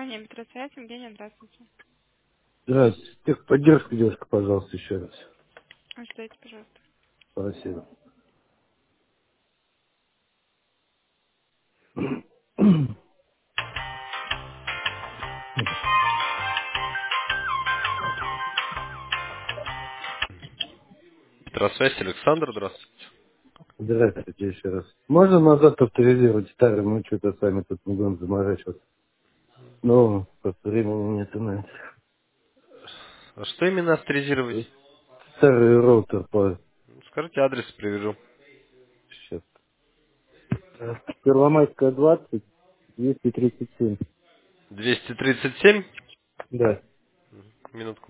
компания Метросвязь. Евгения, здравствуйте. Здравствуйте. Техподдержка, девушка, пожалуйста, еще раз. Ожидайте, пожалуйста. Спасибо. Здравствуйте, Александр, здравствуйте. Здравствуйте еще раз. Можно назад авторизировать старый? Мы что-то сами тут не будем заморачиваться. Но просто времени нет у нас. А что именно авторизировать? Старый роутер по... Скажите, адрес привяжу. Сейчас. Первомайская, 20, 237. 237. Да. Минутку.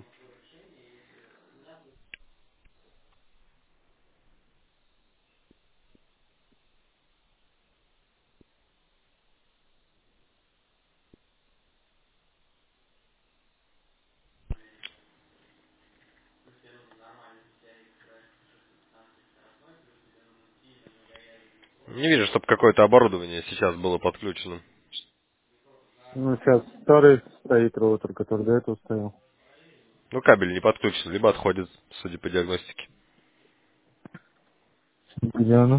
Не вижу, чтобы какое-то оборудование сейчас было подключено. Ну, сейчас старый стоит роутер, который до этого стоял. Ну, кабель не подключен, либо отходит, судя по диагностике. Где она?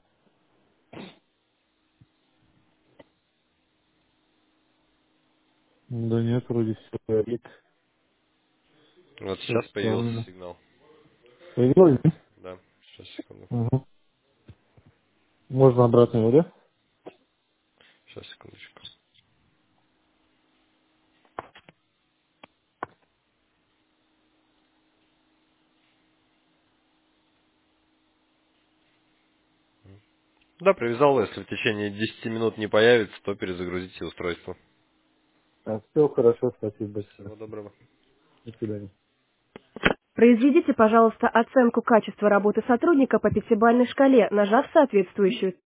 Да нет, вроде все горит. Вот Все сейчас появился исправлено. сигнал. Появилось, да? Да, сейчас, секунду. Угу. Можно обратно его, да? Сейчас, секундочку. Да, привязал, если в течение 10 минут не появится, то перезагрузите устройство. Так, все хорошо, спасибо большое. Всего доброго. До свидания. Произведите, пожалуйста, оценку качества работы сотрудника по пятибалльной шкале, нажав соответствующую